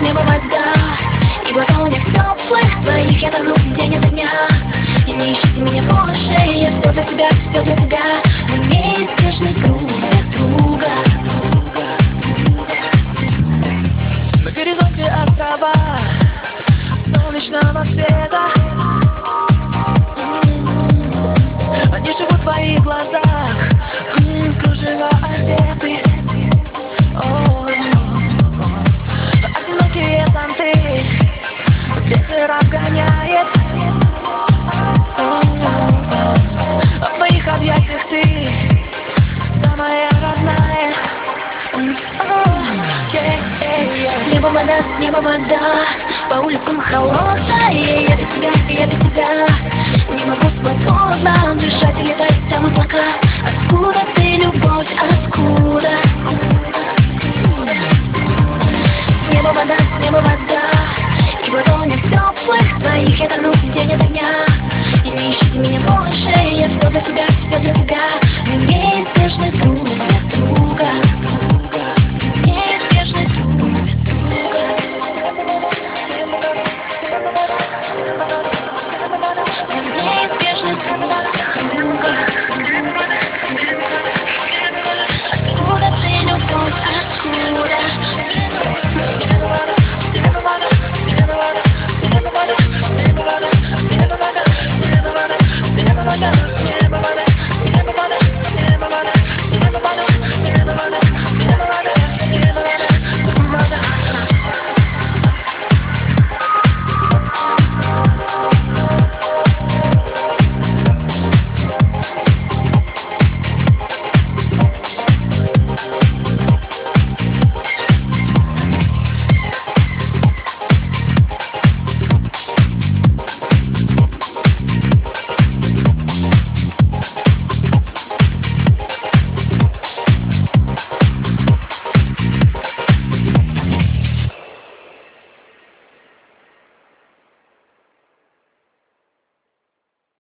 небо, вода. И в ладонях теплых твоих я тону день ото дня. И не ищите меня больше, я все для тебя, все для тебя. Мы неизбежный друг для друга. На горизонте острова солнечного света. Они живут в твоих глазах, в кружева одеты. Одинокие танцы ветер обгоняет. В твоих объятиях ты самая родная. Небо, вода, по улицам холодная. Я без тебя, я без тебя не могу свободно дышать и летать там облака. Откуда ты, любовь, откуда?